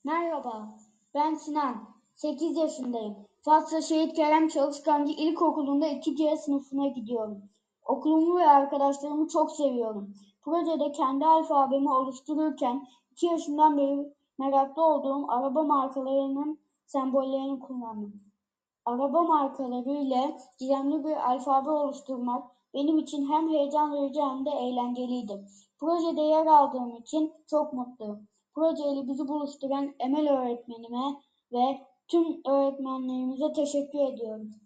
Merhaba, ben Sinan. 8 yaşındayım. Fatsa Şehit Kerem Çalışkancı İlkokulu'nda 2. sınıfına gidiyorum. Okulumu ve arkadaşlarımı çok seviyorum. Projede kendi alfabemi oluştururken 2 yaşından beri meraklı olduğum araba markalarının sembollerini kullandım. Araba markaları ile gizemli bir alfabe oluşturmak benim için hem heyecan verici hem de eğlenceliydi. Projede yer aldığım için çok mutluyum. Projeyle bizi buluşturan Emel öğretmenime ve tüm öğretmenlerimize teşekkür ediyorum.